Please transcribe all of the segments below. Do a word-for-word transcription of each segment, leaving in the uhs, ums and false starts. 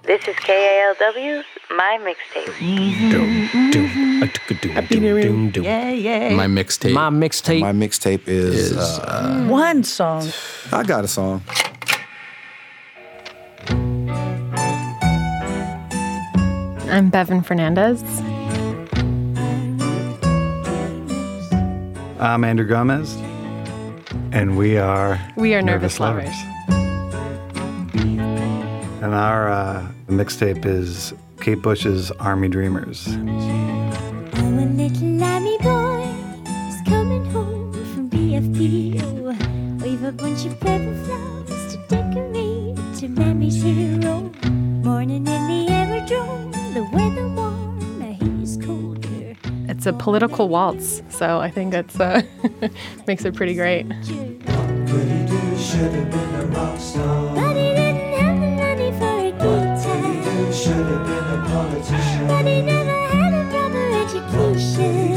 This is K A L W's My Mixtape. Happy New Year. Yeah, yeah. My mixtape. My mixtape. My mixtape is, is uh, uh, One song. I got a song. I'm Bevan Fernandez. I'm Andrew Gomez, and we are We are Nervous, Lovers. And our uh, mixtape is Kate Bush's Army Dreamers. Oh, a little army boy is coming home from B F P O. We've a bunch of purple flowers to decorate to Mammy's hero. Morning in the aerodrome, the weather warm, now he's colder. It's a political waltz, so I think it's uh, makes it pretty great. But he didn't have the money for a guitar. But he never had a proper education.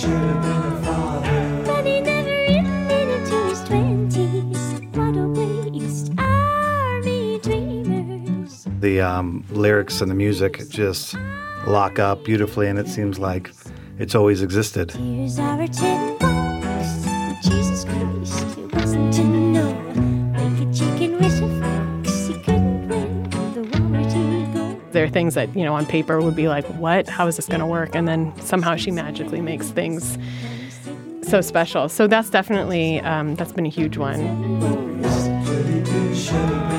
But he never even made it to his twenties. What a waste, army dreamers. The um, lyrics and the music just lock up beautifully, and it seems like it's always existed. Here's our tin box. Jesus Christ, it wasn't to know. Like a chicken with a fox, he couldn't win the war to go. There are things that, you know, on paper would be like, what? How is this going to work? And then somehow she magically makes things so special. So that's definitely, um, that's been a huge one.